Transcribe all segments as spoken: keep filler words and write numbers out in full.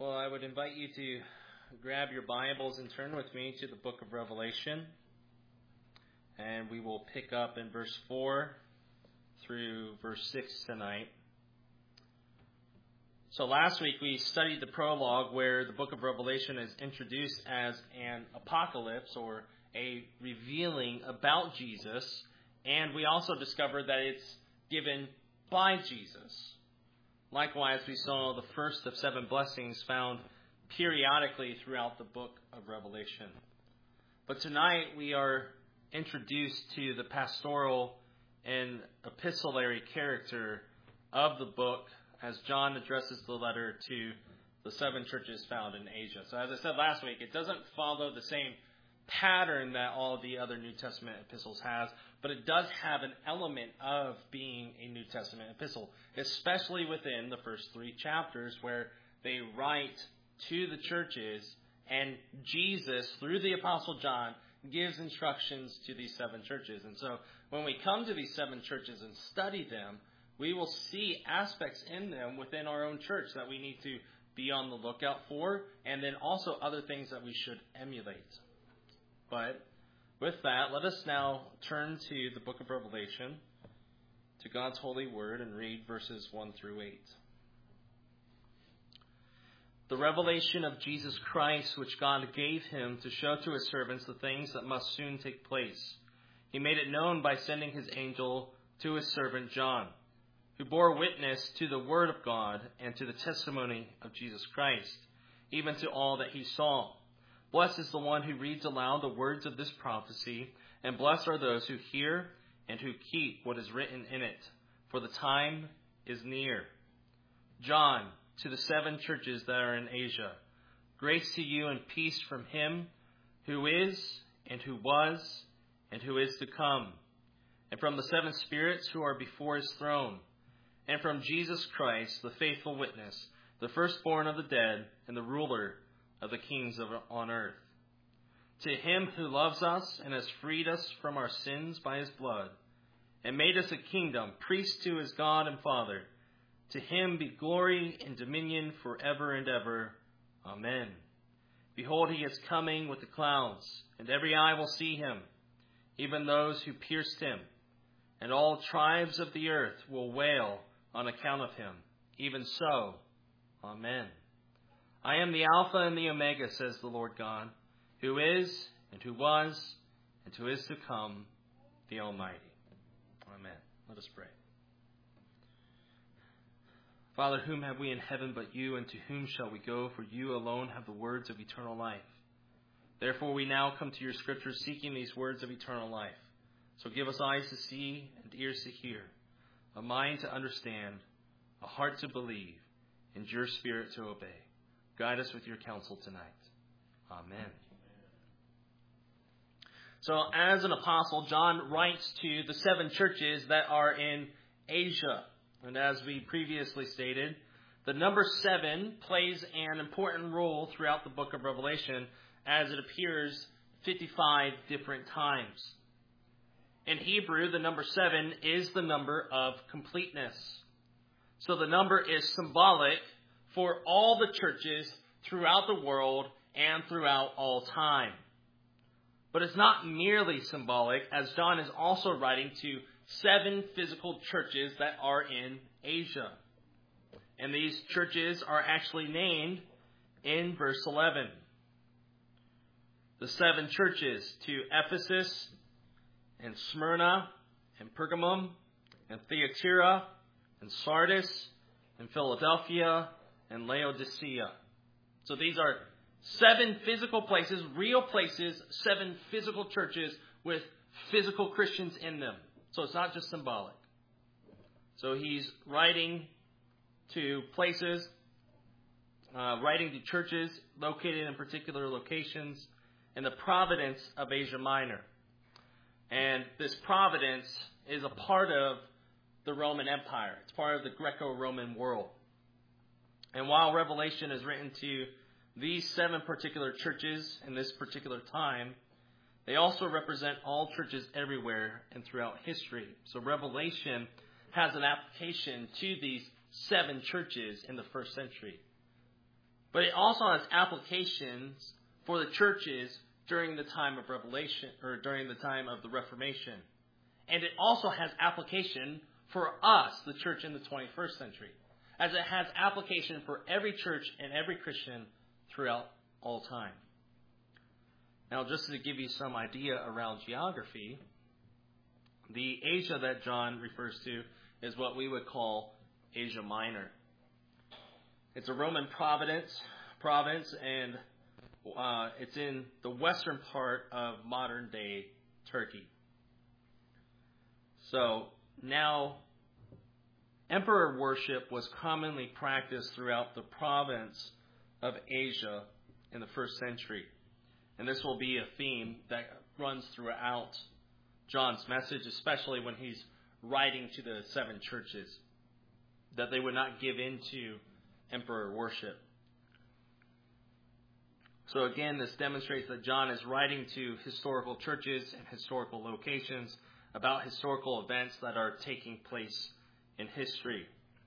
Well, I would invite you to grab your Bibles and turn with me to the book of Revelation. And we will pick up in verse four through verse six tonight. So last week we studied the prologue where the book of Revelation is introduced as an apocalypse or a revealing about Jesus. And we also discovered that it's given by Jesus. Likewise, we saw the first of seven blessings found periodically throughout the book of Revelation. But tonight we are introduced to the pastoral and epistolary character of the book as John addresses the letter to the seven churches found in Asia. So as I said last week, it doesn't follow the same pattern that all the other New Testament epistles has, but it does have an element of being a New Testament epistle, especially within the first three chapters where they write to the churches and Jesus, through the Apostle John, gives instructions to these seven churches. And so when we come to these seven churches and study them, we will see aspects in them within our own church that we need to be on the lookout for, and then also other things that we should emulate. But with that, let us now turn to the book of Revelation, to God's holy word, and read verses one through eight. The revelation of Jesus Christ, which God gave him to show to his servants the things that must soon take place. He made it known by sending his angel to his servant John, who bore witness to the word of God and to the testimony of Jesus Christ, even to all that he saw. Blessed is the one who reads aloud the words of this prophecy, and blessed are those who hear and who keep what is written in it, for the time is near. John, to the seven churches that are in Asia, grace to you and peace from him who is, and who was, and who is to come, and from the seven spirits who are before his throne, and from Jesus Christ, the faithful witness, the firstborn of the dead, and the ruler of the kings of on earth. To him who loves us and has freed us from our sins by his blood, and made us a kingdom, priests to his God and Father, to him be glory and dominion forever and ever. Amen. Behold, he is coming with the clouds, and every eye will see him, even those who pierced him, and all tribes of the earth will wail on account of him. Even so, Amen. I am the Alpha and the Omega, says the Lord God, who is, and who was, and who is to come, the Almighty. Amen. Let us pray. Father, whom have we in heaven but you, and to whom shall we go? For you alone have the words of eternal life. Therefore we now come to your scriptures seeking these words of eternal life. So give us eyes to see and ears to hear, a mind to understand, a heart to believe, and your spirit to obey. Guide us with your counsel tonight. Amen. So as an apostle, John writes to the seven churches that are in Asia. And as we previously stated, the number seven plays an important role throughout the book of Revelation as it appears fifty-five different times. In Hebrew, the number seven is the number of completeness. So the number is symbolic for all the churches throughout the world and throughout all time. But it's not merely symbolic, as John is also writing to seven physical churches that are in Asia. And these churches are actually named in verse eleven. The seven churches to Ephesus and Smyrna and Pergamum and Thyatira and Sardis and Philadelphia and Laodicea. So these are seven physical places, real places, seven physical churches with physical Christians in them. So it's not just symbolic. So he's writing to places, uh, writing to churches located in particular locations in the province of Asia Minor. And this province is a part of the Roman Empire. It's part of the Greco-Roman world. And while Revelation is written to these seven particular churches in this particular time, they also represent all churches everywhere and throughout history. So Revelation has an application to these seven churches in the first century. But it also has applications for the churches during the time of Revelation, or during the time of the Reformation. And it also has application for us, the church in the twenty-first century, as it has application for every church and every Christian throughout all time. Now, just to give you some idea around geography, the Asia that John refers to is what we would call Asia Minor. It's a Roman province, province, and uh, it's in the western part of modern-day Turkey. So now, emperor worship was commonly practiced throughout the province of Asia in the first century. And this will be a theme that runs throughout John's message, especially when he's writing to the seven churches, that they would not give in to emperor worship. So again, this demonstrates that John is writing to historical churches and historical locations about historical events that are taking place in history.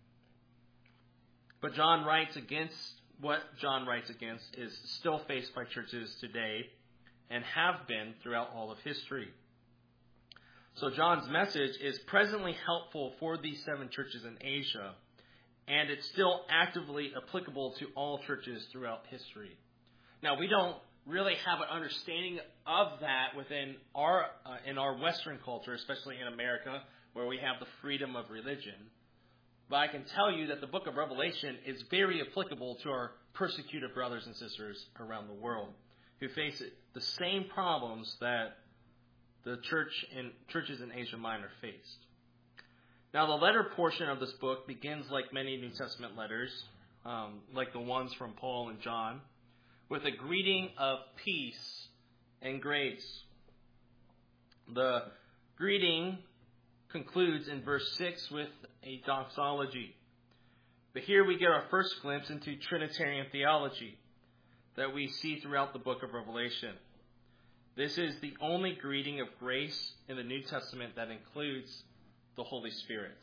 But John writes against, what John writes against is still faced by churches today and have been throughout all of history. So John's message is presently helpful for these seven churches in Asia, and it's still actively applicable to all churches throughout history. Now, we don't really have an understanding of that within our uh, in our Western culture, especially in America, where we have the freedom of religion. But I can tell you that the book of Revelation is very applicable to our persecuted brothers and sisters around the world who face the same problems that the church in churches in Asia Minor faced. Now, the letter portion of this book begins like many New Testament letters, um, like the ones from Paul and John, with a greeting of peace and grace. The greeting concludes in verse six with a doxology. But here we get our first glimpse into Trinitarian theology that we see throughout the book of Revelation. This is the only greeting of grace in the New Testament that includes the Holy Spirit.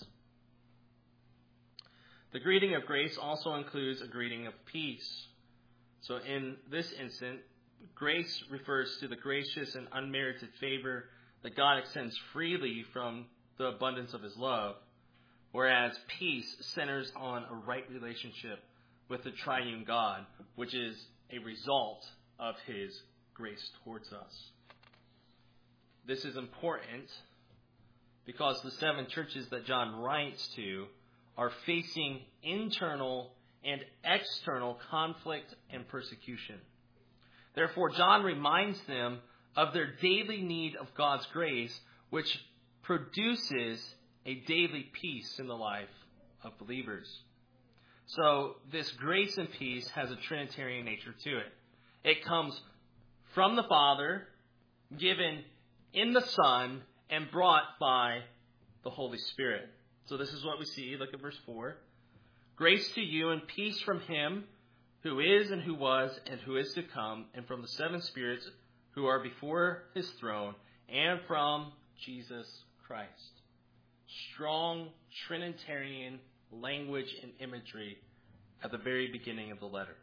The greeting of grace also includes a greeting of peace. So in this instant, grace refers to the gracious and unmerited favor that God extends freely from the abundance of his love, whereas peace centers on a right relationship with the triune God, which is a result of his grace towards us. This is important because the seven churches that John writes to are facing internal and external conflict and persecution. Therefore, John reminds them of their daily need of God's grace, which produces a daily peace in the life of believers. So this grace and peace has a Trinitarian nature to it. It comes from the Father, given in the Son, and brought by the Holy Spirit. So this is what we see. Look at verse four. Grace to you and peace from him who is and who was and who is to come, and from the seven spirits who are before his throne, and from Jesus Christ. Strong Trinitarian language and imagery at the very beginning of the letter.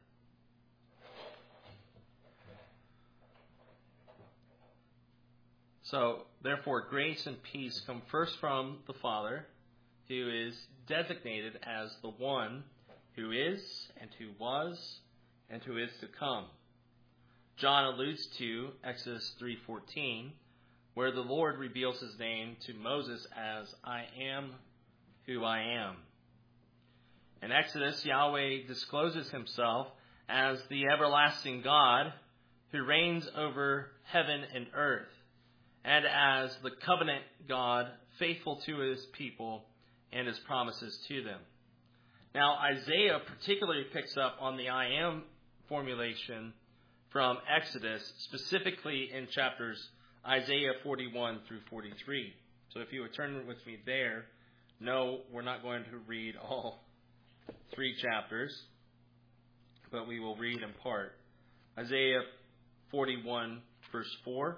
So, therefore, grace and peace come first from the Father, who is designated as the one who is and who was and who is to come. John alludes to Exodus three fourteen, where the Lord reveals his name to Moses as I am who I am. In Exodus, Yahweh discloses himself as the everlasting God who reigns over heaven and earth, and as the covenant God faithful to his people and his promises to them. Now, Isaiah particularly picks up on the I am formulation from Exodus, specifically in chapters Isaiah forty-one through forty-three. So if you would turn with me there, no, we're not going to read all three chapters, but we will read in part. Isaiah forty-one, verse four.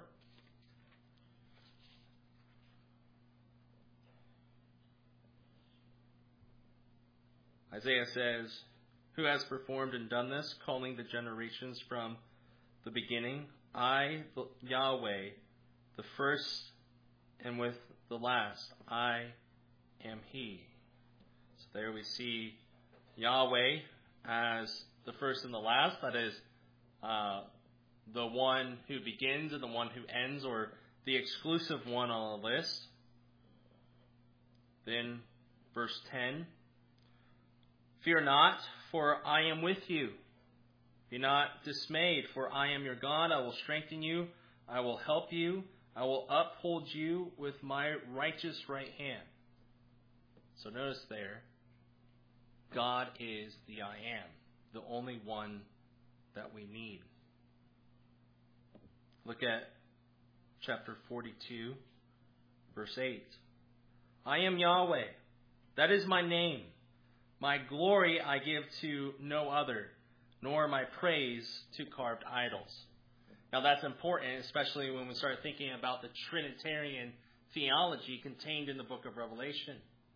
Isaiah says, who has performed and done this, calling the generations from the beginning. I, the Yahweh, the first and with the last. I am He. So there we see Yahweh as the first and the last. That is uh, the one who begins and the one who ends, or the exclusive one on the list. Then verse ten. Fear not, for I am with you. Be not dismayed, for I am your God. I will strengthen you. I will help you. I will uphold you with my righteous right hand. So notice there, God is the I am, the only one that we need. Look at chapter forty-two, verse eight. I am Yahweh. That is my name. My glory I give to no other, nor my praise to carved idols. Now that's important, especially when we start thinking about the Trinitarian theology contained in the book of Revelation.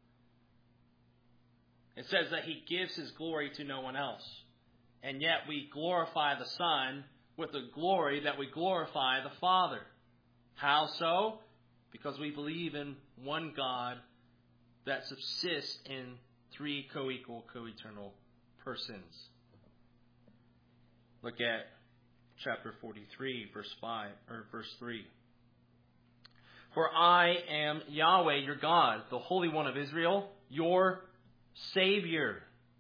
It says that He gives His glory to no one else. And yet we glorify the Son with the glory that we glorify the Father. How so? Because we believe in one God that subsists in three co-equal, co-eternal persons. Look at chapter forty-three, verse five or verse three. For I am Yahweh, your God, the Holy One of Israel, your Savior.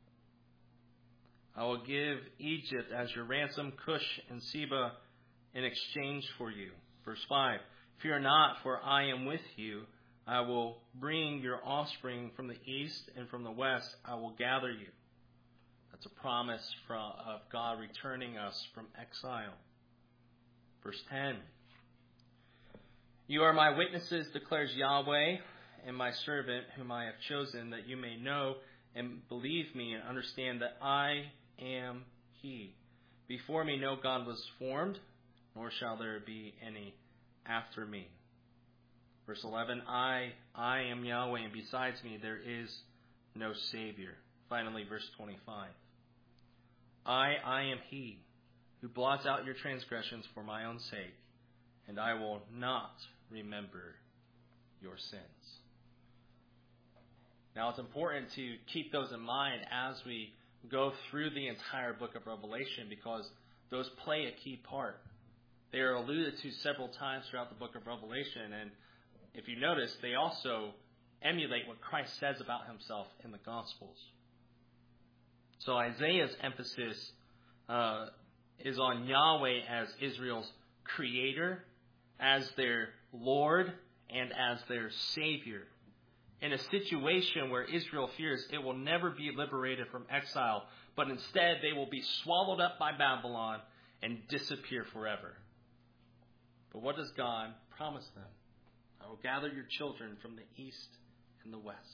I will give Egypt as your ransom, Cush and Seba in exchange for you. Verse five. Fear not, for I am with you. I will bring your offspring from the east, and from the west I will gather you. That's a promise from, of God returning us from exile. Verse ten. You are my witnesses, declares Yahweh, and my servant whom I have chosen, that you may know and believe me and understand that I am He. Before me no God was formed, nor shall there be any after me. Verse eleven, I, I am Yahweh, and besides me there is no Savior. Finally, verse twenty-five. I, I am He who blots out your transgressions for my own sake, and I will not remember your sins. Now, it's important to keep those in mind as we go through the entire book of Revelation, because those play a key part. They are alluded to several times throughout the book of Revelation, and if you notice, they also emulate what Christ says about Himself in the Gospels. So Isaiah's emphasis uh, is on Yahweh as Israel's creator, as their Lord, and as their Savior. In a situation where Israel fears it will never be liberated from exile, but instead they will be swallowed up by Babylon and disappear forever. But what does God promise them? I will gather your children from the east and the west.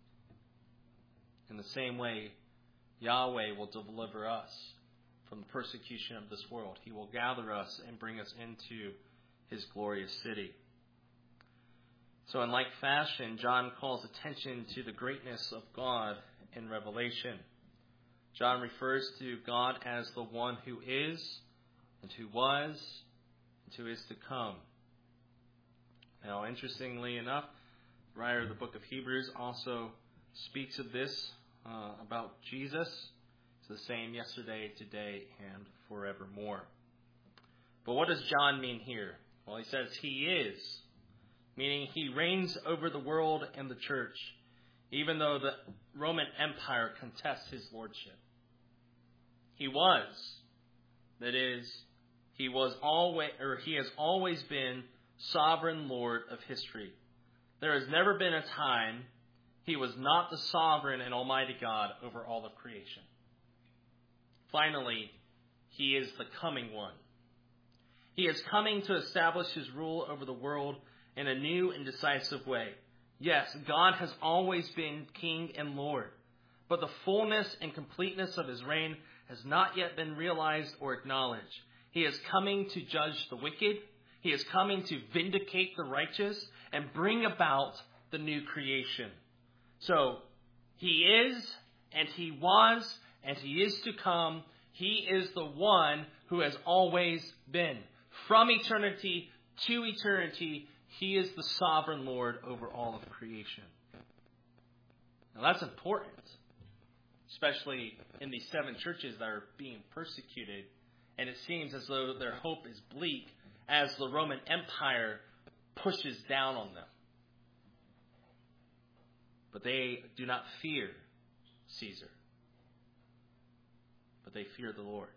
In the same way, Yahweh will deliver us from the persecution of this world. He will gather us and bring us into His glorious city. So in like fashion, John calls attention to the greatness of God in Revelation. John refers to God as the one who is, and who was, and who is to come. Now, interestingly enough, the writer of the book of Hebrews also speaks of this, uh, about Jesus. It's the same yesterday, today, and forevermore. But what does John mean here? Well, he says He is, meaning He reigns over the world and the church, even though the Roman Empire contests His lordship. He was, that is, He was always, or He has always been sovereign Lord of history. There has never been a time He was not the sovereign and almighty God over all of creation. Finally, He is the coming one. He is coming to establish His rule over the world in a new and decisive way. Yes, God has always been King and Lord, but the fullness and completeness of His reign has not yet been realized or acknowledged. He is coming to judge the wicked. He is coming to vindicate the righteous and bring about the new creation. So, He is, and He was, and he is to come. He is the one who has always been. From eternity to eternity, he is the sovereign Lord over all of creation. Now that's important, especially in these seven churches that are being persecuted. And it seems as though their hope is bleak as the Roman Empire pushes down on them. But they do not fear Caesar, but they fear the Lord.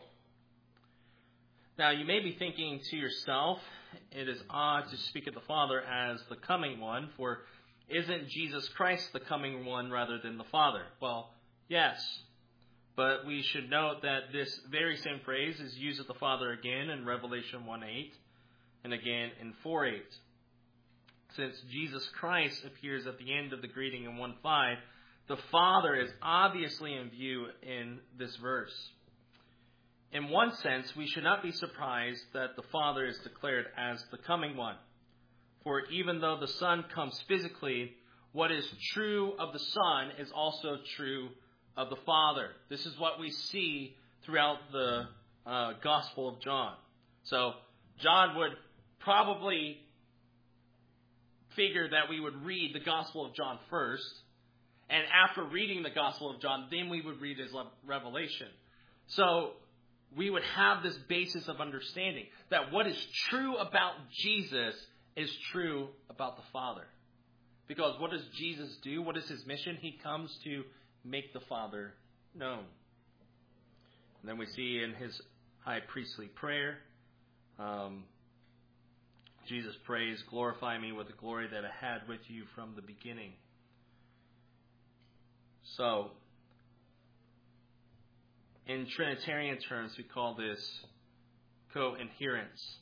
Now, you may be thinking to yourself, it is odd to speak of the Father as the coming one, for isn't Jesus Christ the coming one rather than the Father? Well, yes, but we should note that this very same phrase is used of the Father again in Revelation one eight and again in four eight. Since Jesus Christ appears at the end of the greeting in one five, the Father is obviously in view in this verse. In one sense, we should not be surprised that the Father is declared as the coming one. For even though the Son comes physically, what is true of the Son is also true of the Father. This is what we see throughout the uh, Gospel of John. So John would probably figure that we would read the Gospel of John first, and after reading the Gospel of John, then we would read his Revelation. So we would have this basis of understanding that what is true about Jesus is true about the Father. Because what does Jesus do? What is his mission? He comes to make the Father known. And then we see in his high priestly prayer, um, Jesus prays, glorify me with the glory that I had with you from the beginning. So, in Trinitarian terms, we call this co-inherence.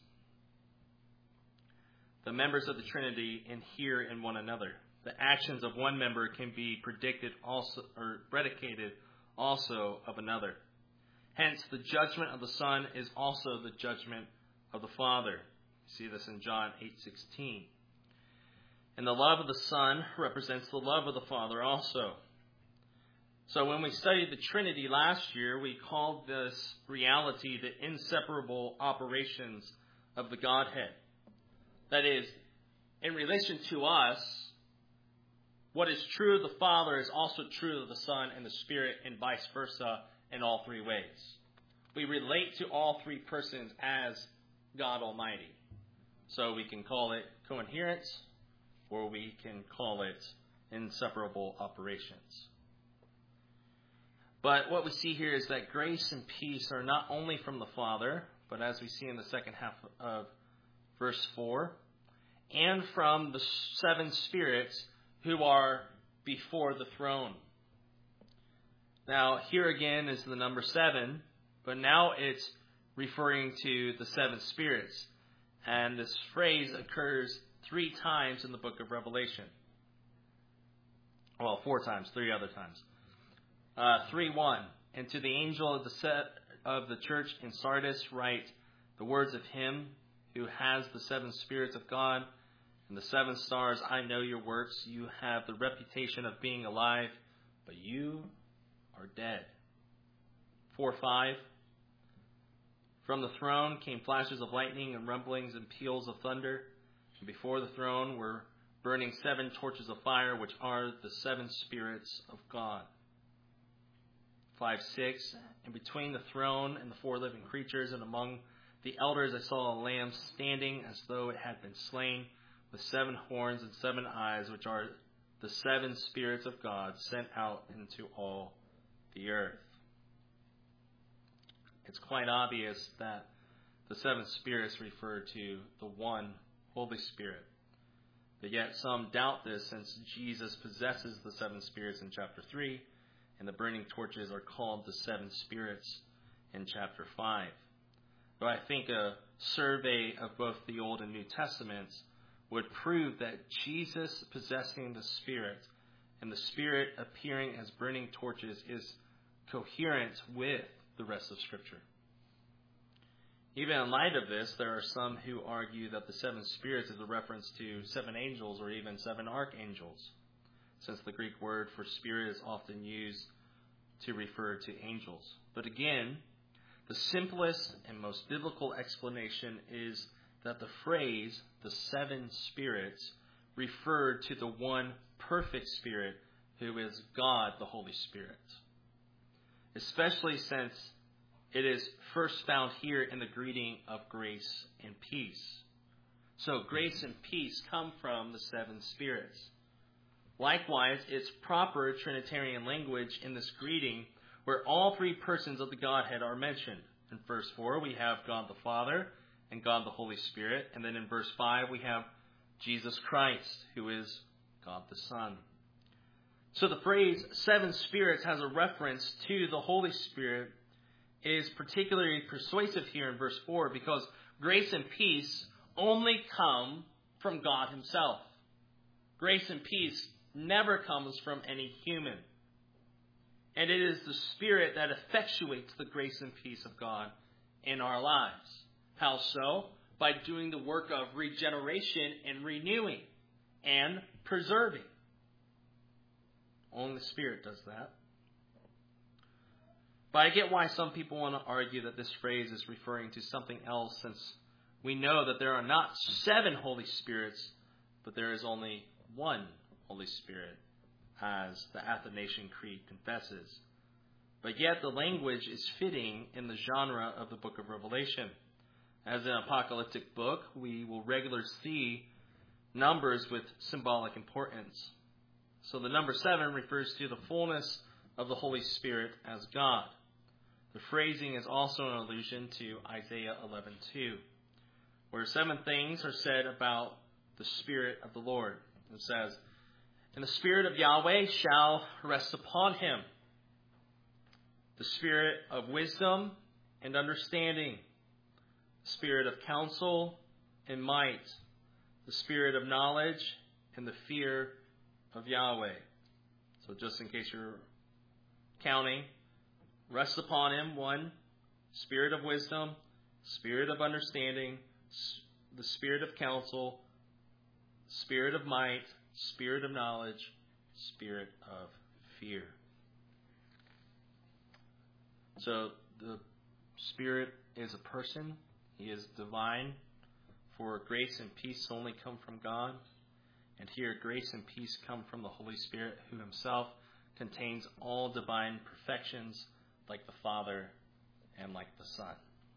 The members of the Trinity inhere in one another. The actions of one member can be predicted also or predicated also of another. Hence, the judgment of the Son is also the judgment of the Father. You see this in John eight sixteen. And the love of the Son represents the love of the Father also. So when we studied the Trinity last year, we called this reality the inseparable operations of the Godhead. That is, in relation to us, what is true of the Father is also true of the Son and the Spirit, and vice versa in all three ways. We relate to all three persons as God Almighty. So we can call it coherence, or we can call it inseparable operations. But what we see here is that grace and peace are not only from the Father, but as we see in the second half of verse four, and from the seven spirits who are before the throne. Now, here again is the number seven, but now it's referring to the seven spirits. And this phrase occurs three times in the book of Revelation. Well, four times, three other times. Uh, three one. And to the angel of the set of the church in Sardis write the words of him who has the seven spirits of God and the seven stars. I know your works. You have the reputation of being alive, but you are dead. four five. From the throne came flashes of lightning and rumblings and peals of thunder. And before the throne were burning seven torches of fire, which are the seven spirits of God. five six. And between the throne and the four living creatures and among the elders I saw a lamb standing as though it had been slain, with seven horns and seven eyes, which are the seven spirits of God sent out into all the earth. It's quite obvious that the seven spirits refer to the one Holy Spirit. But yet some doubt this, since Jesus possesses the seven spirits in chapter three, and the burning torches are called the seven spirits in chapter five. But I think a survey of both the Old and New Testaments would prove that Jesus possessing the Spirit and the Spirit appearing as burning torches is coherent with the rest of Scripture. Even in light of this, there are some who argue that the seven spirits is a reference to seven angels or even seven archangels, since the Greek word for spirit is often used to refer to angels. But again, the simplest and most biblical explanation is that the phrase, the seven spirits, referred to the one perfect Spirit who is God, the Holy Spirit. Especially since it is first found here in the greeting of grace and peace. So grace and peace come from the seven spirits. Likewise, it's proper Trinitarian language in this greeting where all three persons of the Godhead are mentioned. In verse four, we have God the Father and God the Holy Spirit. And then in verse five, we have Jesus Christ, who is God the Son. So the phrase seven spirits has a reference to the Holy Spirit. It is particularly persuasive here in verse four because grace and peace only come from God himself. Grace and peace never comes from any human. And it is the Spirit that effectuates the grace and peace of God in our lives. How so? By doing the work of regeneration and renewing and preserving. Only the Spirit does that. But I get why some people want to argue that this phrase is referring to something else, since we know that there are not seven Holy Spirits, but there is only one Holy Spirit, as the Athanasian Creed confesses. But yet the language is fitting in the genre of the book of Revelation. As an apocalyptic book, we will regularly see numbers with symbolic importance. So the number seven refers to the fullness of the Holy Spirit as God. The phrasing is also an allusion to Isaiah eleven two, where seven things are said about the Spirit of the Lord. It says, "And the Spirit of Yahweh shall rest upon him, the Spirit of wisdom and understanding, the Spirit of counsel and might, the Spirit of knowledge and the fear of Yahweh." So just in case you're counting, rest upon him, one, Spirit of wisdom, Spirit of understanding, the Spirit of counsel, Spirit of might, Spirit of knowledge, Spirit of fear. So the Spirit is a person. He is divine. For grace and peace only come from God. And here grace and peace come from the Holy Spirit, who himself contains all divine perfections, like the Father and like the Son.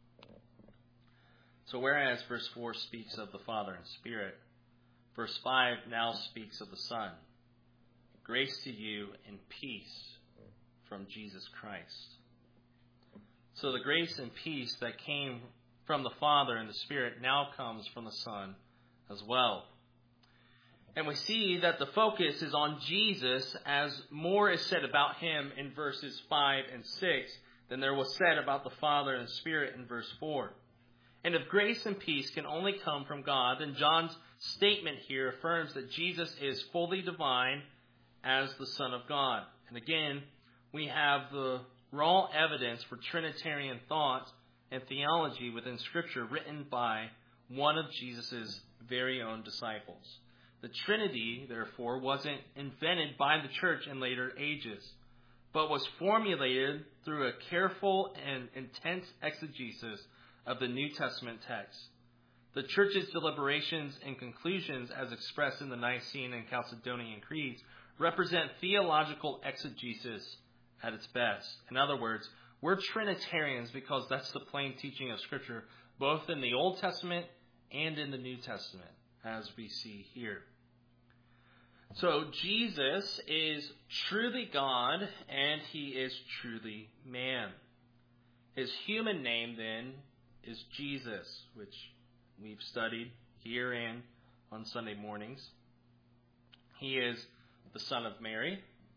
So whereas verse four speaks of the Father and Spirit, verse five now speaks of the Son. Grace to you and peace from Jesus Christ. So the grace and peace that came from the Father and the Spirit now comes from the Son as well. And we see that the focus is on Jesus, as more is said about him in verses five and six than there was said about the Father and Spirit in verse four. And if grace and peace can only come from God, then John's statement here affirms that Jesus is fully divine as the Son of God. And again, we have the raw evidence for Trinitarian thought and theology within Scripture written by one of Jesus' very own disciples. The Trinity, therefore, wasn't invented by the church in later ages, but was formulated through a careful and intense exegesis of the New Testament text. The church's deliberations and conclusions, as expressed in the Nicene and Chalcedonian creeds, represent theological exegesis at its best. In other words, we're Trinitarians because that's the plain teaching of Scripture, both in the Old Testament and in the New Testament, as we see here. So Jesus is truly God, and he is truly man. His human name, then, is Jesus, which we've studied here and on Sunday mornings. He is the Son of Mary.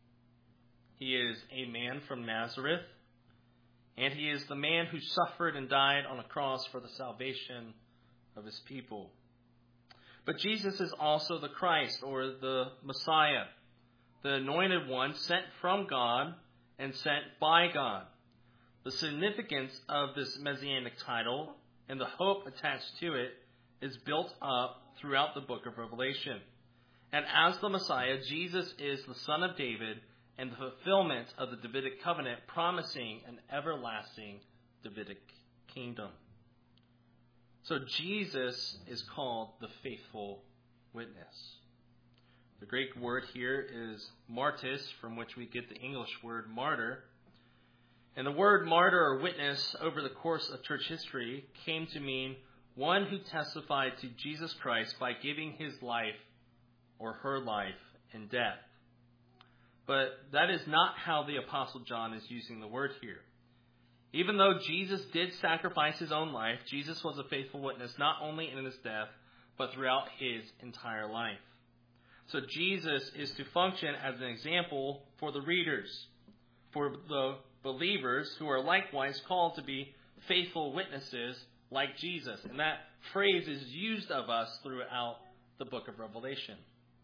He is a man from Nazareth. And he is the man who suffered and died on a cross for the salvation of his people. But Jesus is also the Christ, or the Messiah, the anointed one sent from God and sent by God. The significance of this messianic title and the hope attached to it is built up throughout the book of Revelation. And as the Messiah, Jesus is the Son of David and the fulfillment of the Davidic covenant, promising an everlasting Davidic kingdom. So Jesus is called the faithful witness. The Greek word here is martis, from which we get the English word martyr. And the word martyr or witness over the course of church history came to mean one who testified to Jesus Christ by giving his life or her life in death. But that is not how the Apostle John is using the word here. Even though Jesus did sacrifice his own life, Jesus was a faithful witness not only in his death, but throughout his entire life. So Jesus is to function as an example for the readers, for the believers who are likewise called to be faithful witnesses like Jesus. And that phrase is used of us throughout the book of Revelation.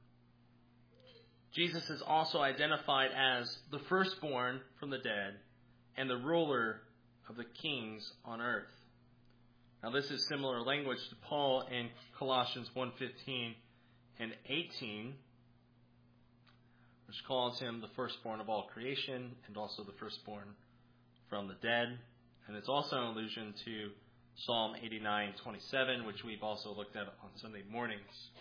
Jesus is also identified as the firstborn from the dead and the ruler of the kings on earth. Now this is similar language to Paul in Colossians one fifteen and eighteen, which calls him the firstborn of all creation and also the firstborn from the dead. And it's also an allusion to Psalm eighty-nine twenty-seven, which we've also looked at on Sunday mornings.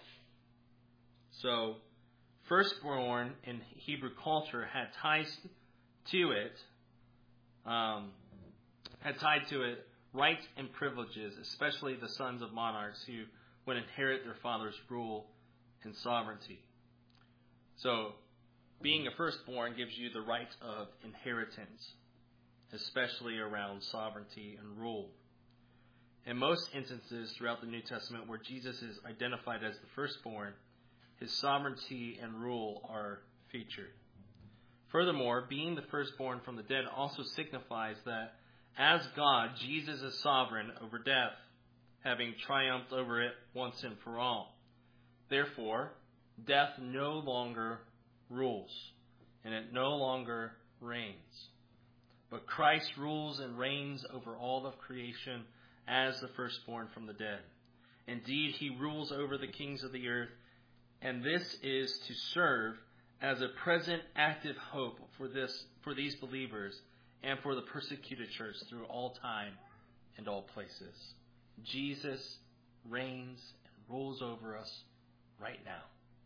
So, firstborn in Hebrew culture had ties to it, um, had tied to it rights and privileges, especially the sons of monarchs who would inherit their father's rule and sovereignty. So, being a firstborn gives you the right of inheritance, especially around sovereignty and rule. In most instances throughout the New Testament where Jesus is identified as the firstborn, his sovereignty and rule are featured. Furthermore, being the firstborn from the dead also signifies that as God, Jesus is sovereign over death, having triumphed over it once and for all. Therefore, death no longer rules, and it no longer reigns. But Christ rules and reigns over all of creation as the firstborn from the dead. Indeed, he rules over the kings of the earth, and this is to serve as a present active hope for this for these believers and for the persecuted church through all time and all places. Jesus reigns and rules over us right now.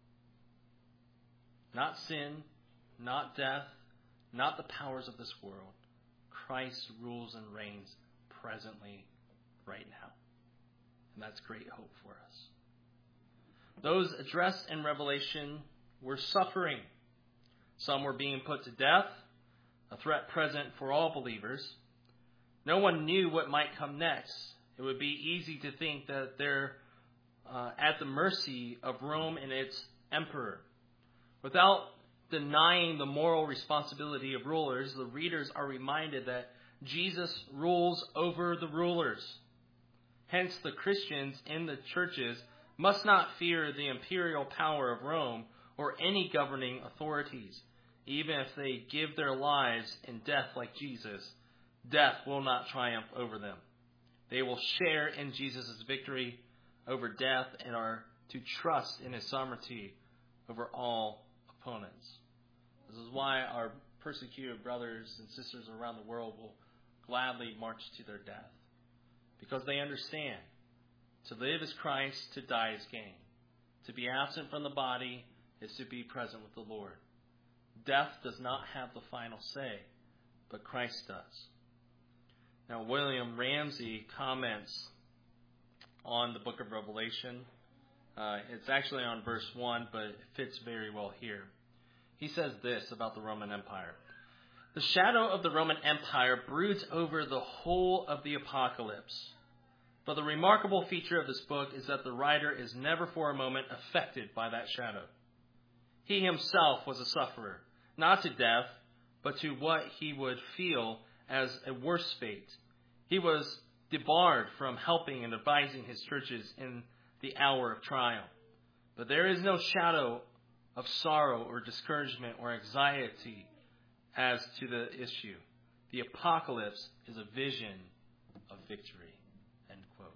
Not sin, not death, not the powers of this world. Christ rules and reigns presently right now. And that's great hope for us. Those addressed in Revelation were suffering. Some were being put to death, a threat present for all believers. No one knew what might come next. It would be easy to think that they're uh, at the mercy of Rome and its emperor. Without denying the moral responsibility of rulers, the readers are reminded that Jesus rules over the rulers. Hence, the Christians in the churches must not fear the imperial power of Rome or any governing authorities. Even if they give their lives in death like Jesus, death will not triumph over them. They will share in Jesus' victory over death and are to trust in his sovereignty over all opponents. This is why our persecuted brothers and sisters around the world will gladly march to their death. Because they understand to live is Christ, to die is gain. To be absent from the body is to be present with the Lord. Death does not have the final say, but Christ does. Now, William Ramsey comments on the book of Revelation. Uh, it's actually on verse one, but it fits very well here. He says this about the Roman Empire. The shadow of the Roman Empire broods over the whole of the apocalypse. But the remarkable feature of this book is that the writer is never for a moment affected by that shadow. He himself was a sufferer, not to death, but to what he would feel as a worse fate. He was debarred from helping and advising his churches in the hour of trial. But there is no shadow of sorrow or discouragement or anxiety as to the issue. The apocalypse is a vision of victory. End quote.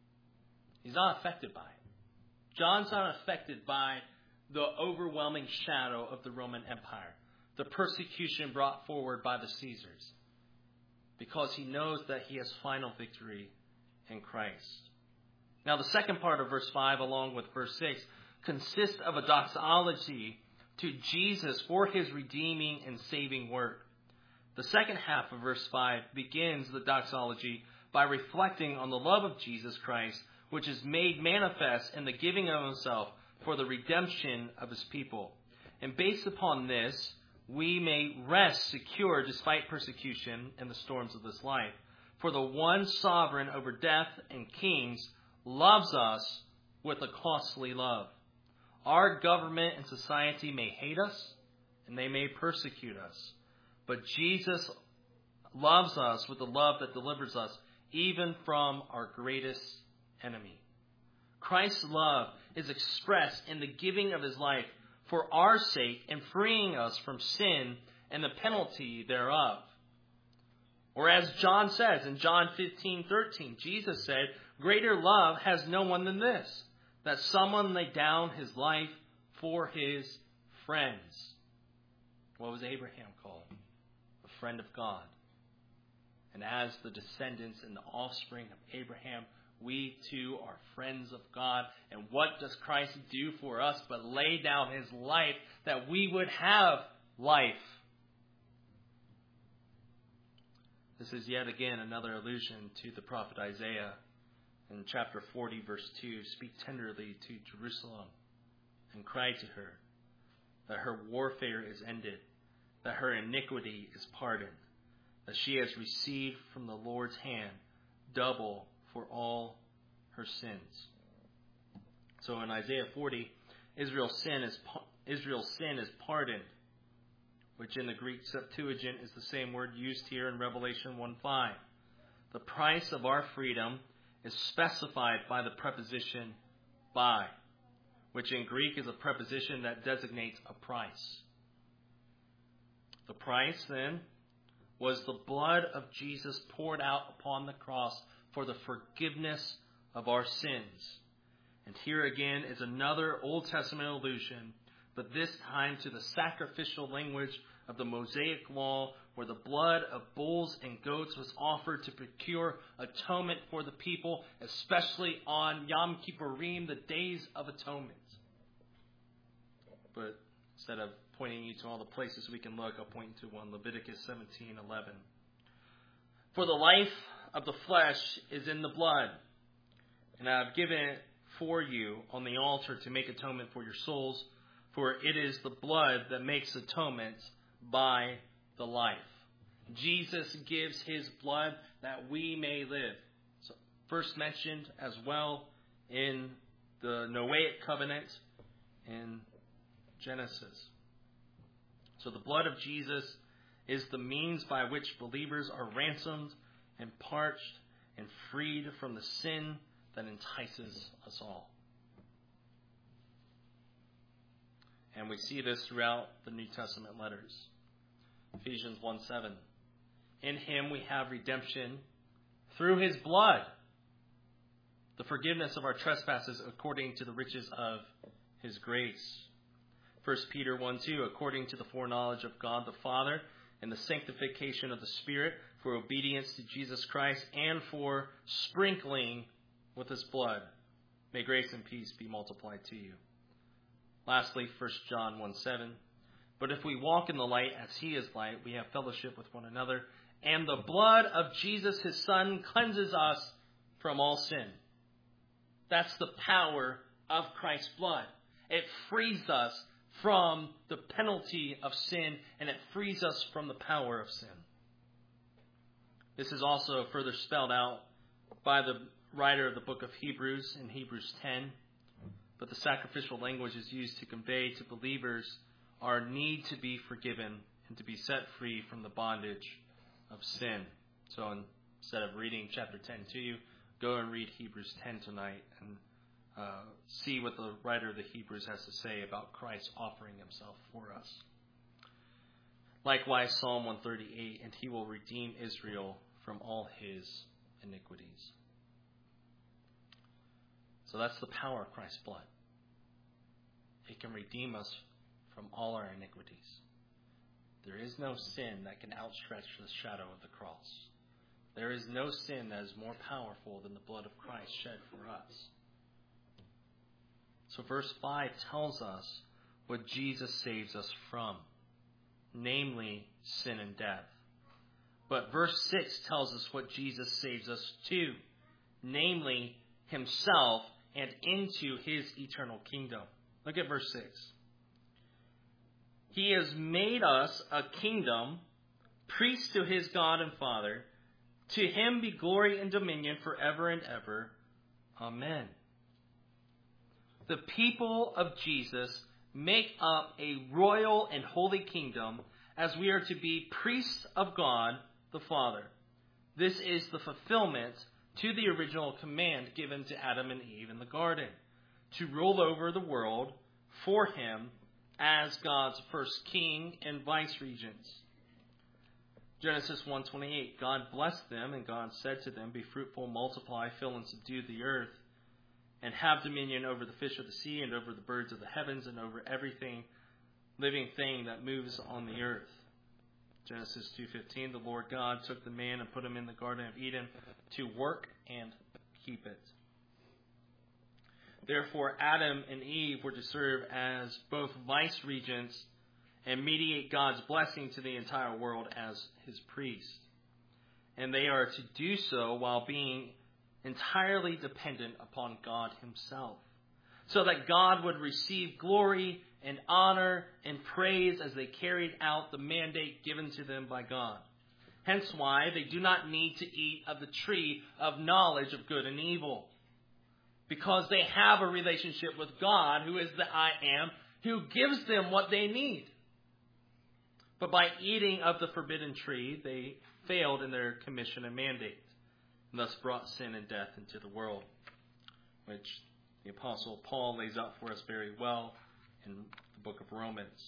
He's not affected by it. John's not affected by the overwhelming shadow of the Roman Empire. the persecution brought forward by the Caesars, because he knows that he has final victory in Christ. Now, the second part of verse five, along with verse six, consists of a doxology to Jesus for his redeeming and saving work. The second half of verse five begins the doxology by reflecting on the love of Jesus Christ, which is made manifest in the giving of himself for the redemption of his people. And based upon this, we may rest secure despite persecution and the storms of this life. For the one sovereign over death and kings loves us with a costly love. Our government and society may hate us and they may persecute us, but Jesus loves us with a love that delivers us even from our greatest enemy. Christ's love is expressed in the giving of his life for our sake and freeing us from sin and the penalty thereof. Or as John says in John fifteen thirteen, Jesus said, "Greater love has no one than this, that someone lay down his life for his friends." What was Abraham called? A friend of God. And as the descendants and the offspring of Abraham, we too are friends of God. And what does Christ do for us but lay down his life that we would have life? This is yet again another allusion to the prophet Isaiah in chapter forty, verse two. "Speak tenderly to Jerusalem and cry to her that her warfare is ended, that her iniquity is pardoned, that she has received from the Lord's hand double for all her sins." So in Isaiah forty, Israel's sin is Israel's sin is pardoned, which in the Greek Septuagint is the same word used here in Revelation one five. The price of our freedom is specified by the preposition by, which in Greek is a preposition that designates a price. The price, then, was the blood of Jesus poured out upon the cross for the forgiveness of our sins. And here again is another Old Testament allusion, but this time to the sacrificial language of the Mosaic law, where the blood of bulls and goats was offered to procure atonement for the people, especially on Yom Kippurim, the days of atonement. But instead of pointing you to all the places we can look, I'll point you to one, Leviticus seventeen eleven. "For the life of the flesh is in the blood, and I have given it for you on the altar to make atonement for your souls, for it is the blood that makes atonement by the life." Jesus gives his blood that we may live. So first mentioned as well in the Noahic covenant in Genesis. So the blood of Jesus is the means by which believers are ransomed and purged and freed from the sin that entices us all. And we see this throughout the New Testament letters. Ephesians one seven. "In him we have redemption through his blood, the forgiveness of our trespasses according to the riches of his grace." First Peter one two, "According to the foreknowledge of God the Father and the sanctification of the Spirit, for obedience to Jesus Christ and for sprinkling with his blood. May grace and peace be multiplied to you." Lastly, First John one seven, "But if we walk in the light as he is light, we have fellowship with one another, and the blood of Jesus his Son cleanses us from all sin." That's the power of Christ's blood. It frees us from the penalty of sin, and it frees us from the power of sin. This is also further spelled out by the writer of the book of Hebrews in Hebrews ten. But the sacrificial language is used to convey to believers our need to be forgiven and to be set free from the bondage of sin. So instead of reading chapter ten to you, go and read Hebrews ten tonight and uh, see what the writer of the Hebrews has to say about Christ offering himself for us. Likewise, Psalm one thirty-eight, "And he will redeem Israel from all his iniquities." So that's the power of Christ's blood. It can redeem us from all our iniquities. there is no sin that can outstretch the shadow of the cross. There is no sin that is more powerful than the blood of Christ shed for us. So verse five tells us what Jesus saves us from, namely sin and death. But verse six tells us what Jesus saves us to, namely himself and into his eternal kingdom. Look at verse six. He has made us a kingdom, priests to his God and Father. To him be glory and dominion forever and ever. Amen. The people of Jesus make up a royal and holy kingdom as we are to be priests of God the Father. This is the fulfillment to the original command given to Adam and Eve in the garden, to rule over the world for him as God's first king and vice regents. Genesis one twenty-eight, God blessed them, and God said to them, be fruitful, multiply, fill and subdue the earth, and have dominion over the fish of the sea, and over the birds of the heavens, and over everything living thing that moves on the earth. Genesis two fifteen, the Lord God took the man and put him in the Garden of Eden to work and keep it. Therefore, Adam and Eve were to serve as both vice regents and mediate God's blessing to the entire world as his priests. And they are to do so while being entirely dependent upon God himself, so that God would receive glory and honor and praise as they carried out the mandate given to them by God. Hence why they do not need to eat of the tree of knowledge of good and evil, because they have a relationship with God, who is the I Am, who gives them what they need. But by eating of the forbidden tree, they failed in their commission and mandate, and thus brought sin and death into the world, which the Apostle Paul lays out for us very well in the book of Romans.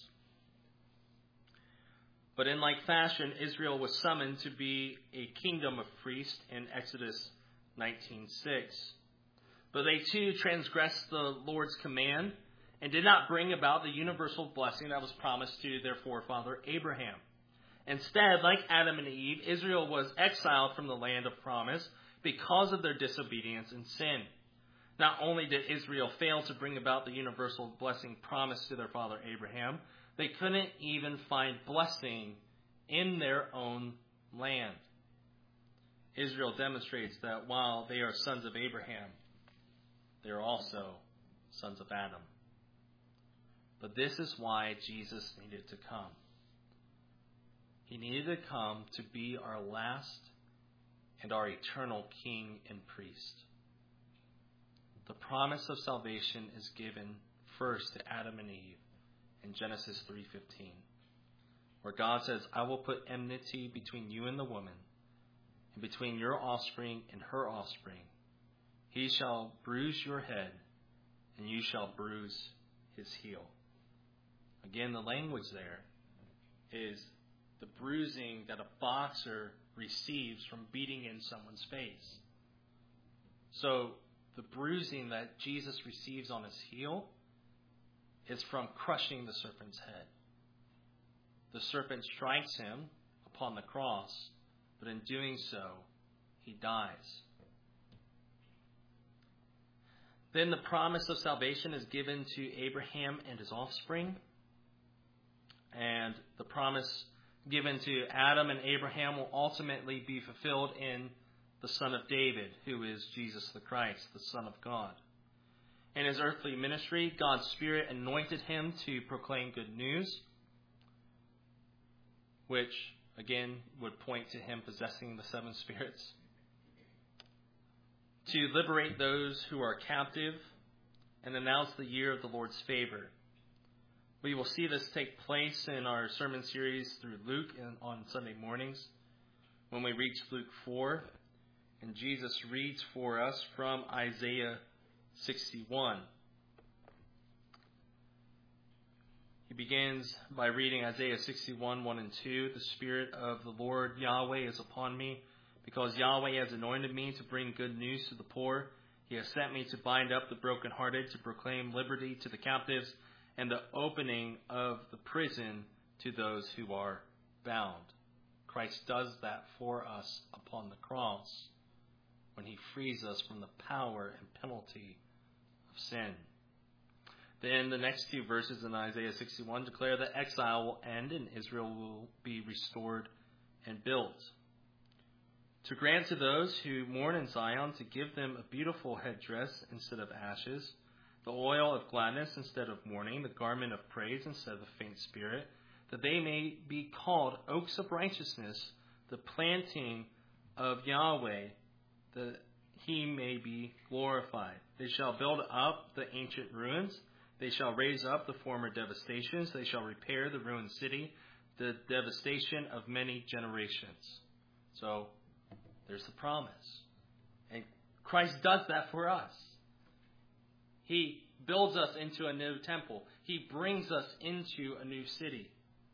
But in like fashion, Israel was summoned to be a kingdom of priests in Exodus nineteen six. But they too transgressed the Lord's command and did not bring about the universal blessing that was promised to their forefather Abraham. Instead, like Adam and Eve, Israel was exiled from the land of promise because of their disobedience and sin. Not only did Israel fail to bring about the universal blessing promised to their father Abraham, they couldn't even find blessing in their own land. Israel demonstrates that while they are sons of Abraham, they are also sons of Adam. But this is why Jesus needed to come. He needed to come to be our last and our eternal king and priest. The promise of salvation is given first to Adam and Eve in Genesis three fifteen, where God says, I will put enmity between you and the woman, and between your offspring and her offspring. He shall bruise your head, and you shall bruise his heel. Again, the language there is the bruising that a boxer receives from beating in someone's face. So the bruising that Jesus receives on his heel is from crushing the serpent's head. The serpent strikes him upon the cross, but in doing so, he dies. Then the promise of salvation is given to Abraham and his offspring. And the promise given to Adam and Abraham will ultimately be fulfilled in the Son of David, who is Jesus the Christ, the Son of God. In his earthly ministry, God's Spirit anointed him to proclaim good news, which, again, would point to him possessing the seven spirits, to liberate those who are captive and announce the year of the Lord's favor. We will see this take place in our sermon series through Luke on Sunday mornings when we reach Luke four. And Jesus reads for us from Isaiah sixty-one. He begins by reading Isaiah sixty-one, one and two. The Spirit of the Lord Yahweh is upon me, because Yahweh has anointed me to bring good news to the poor. He has sent me to bind up the brokenhearted, to proclaim liberty to the captives, and the opening of the prison to those who are bound. Christ does that for us upon the cross when he frees us from the power and penalty of sin. Then the next few verses in Isaiah sixty-one declare that exile will end and Israel will be restored and built. To grant to those who mourn in Zion, to give them a beautiful headdress instead of ashes, the oil of gladness instead of mourning, the garment of praise instead of a faint spirit, that they may be called oaks of righteousness, the planting of Yahweh, that he may be glorified. They shall build up the ancient ruins. They shall raise up the former devastations. They shall repair the ruined city, the devastation of many generations. So, there's the promise. And Christ does that for us. He builds us into a new temple. He brings us into a new city.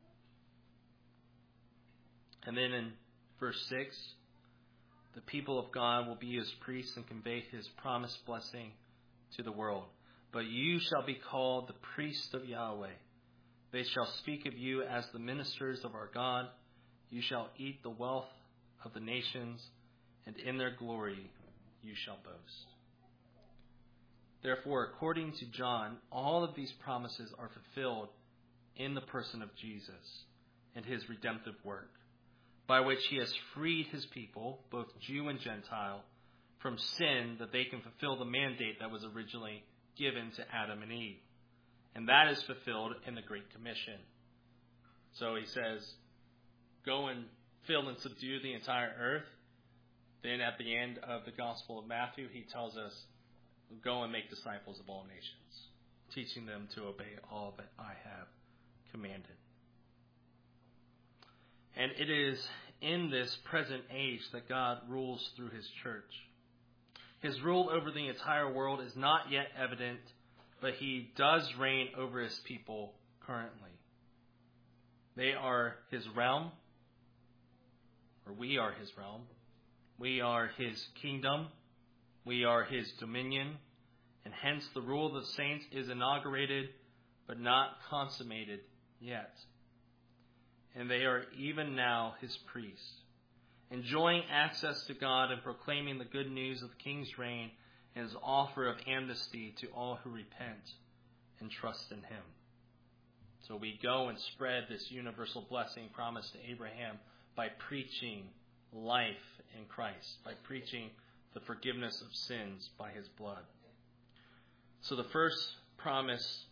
And then in verse six, the people of God will be his priests and convey his promised blessing to the world. But you shall be called the priests of Yahweh. They shall speak of you as the ministers of our God. You shall eat the wealth of the nations, and in their glory you shall boast. Therefore, according to John, all of these promises are fulfilled in the person of Jesus and his redemptive work, by which he has freed his people, both Jew and Gentile, from sin, that they can fulfill the mandate that was originally given to Adam and Eve. And that is fulfilled in the Great Commission. So he says, go and fill and subdue the entire earth. Then at the end of the Gospel of Matthew, he tells us, go and make disciples of all nations, teaching them to obey all that I have commanded. And it is in this present age that God rules through his church. His rule over the entire world is not yet evident, but he does reign over his people currently. They are his realm, or we are his realm. We are his kingdom. We are his dominion. And hence the rule of the saints is inaugurated, but not consummated yet. And they are even now his priests, enjoying access to God and proclaiming the good news of the king's reign and his offer of amnesty to all who repent and trust in him. So we go and spread this universal blessing promised to Abraham by preaching life in Christ, by preaching the forgiveness of sins by his blood. So the first promise,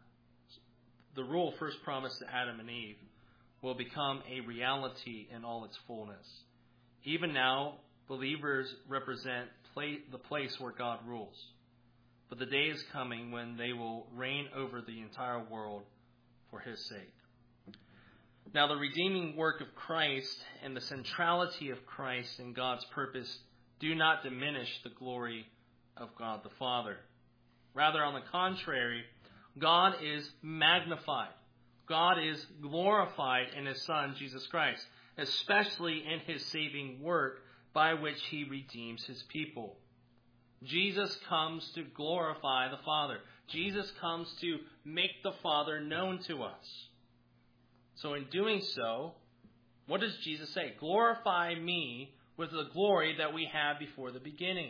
the rule first promised to Adam and Eve, will become a reality in all its fullness. Even now, believers represent the place where God rules. But the day is coming when they will reign over the entire world for his sake. Now, the redeeming work of Christ and the centrality of Christ and God's purpose do not diminish the glory of God the Father. Rather, on the contrary, God is magnified. God is glorified in his Son, Jesus Christ, especially in his saving work by which he redeems his people. Jesus comes to glorify the Father. Jesus comes to make the Father known to us. So in doing so, what does Jesus say? Glorify me with the glory that we had before the beginning.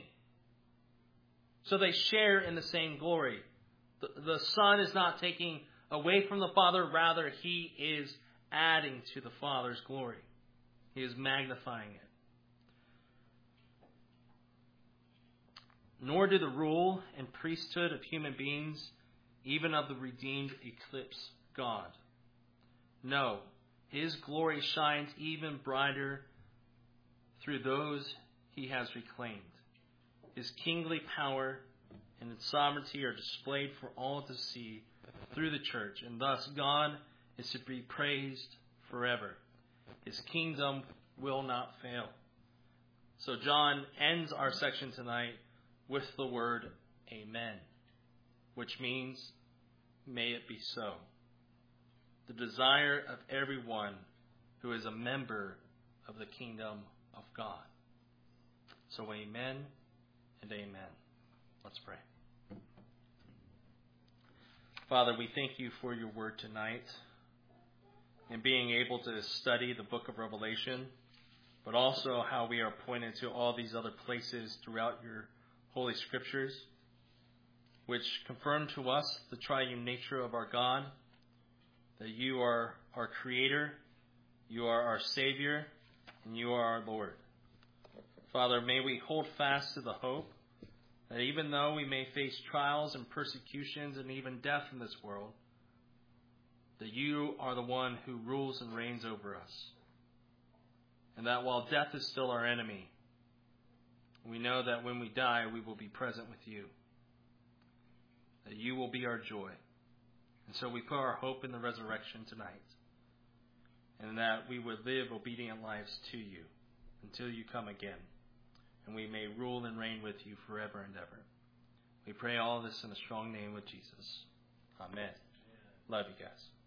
So they share in the same glory. The, the Son is not taking away from the Father, rather he is adding to the Father's glory. He is magnifying it. Nor do the rule and priesthood of human beings, even of the redeemed, eclipse God. No, his glory shines even brighter through those he has reclaimed. His kingly power and its sovereignty are displayed for all to see through the church, and thus God is to be praised forever. His kingdom will not fail. So John ends our section tonight with the word Amen, which means, may it be so. The desire of everyone who is a member of the kingdom of God. So amen and amen. Let's pray. Father, we thank you for your word tonight. in being able to study the book of Revelation, but also how we are pointed to all these other places throughout your Holy Scriptures, which confirm to us the triune nature of our God, that you are our Creator, you are our Savior, and you are our Lord. Father, may we hold fast to the hope that even though we may face trials and persecutions and even death in this world, that you are the one who rules and reigns over us. And that while death is still our enemy, we know that when we die, we will be present with you. That you will be our joy. And so we put our hope in the resurrection tonight. And that we would live obedient lives to you until you come again. And we may rule and reign with you forever and ever. We pray all this in the strong name of Jesus. Amen. Love you guys.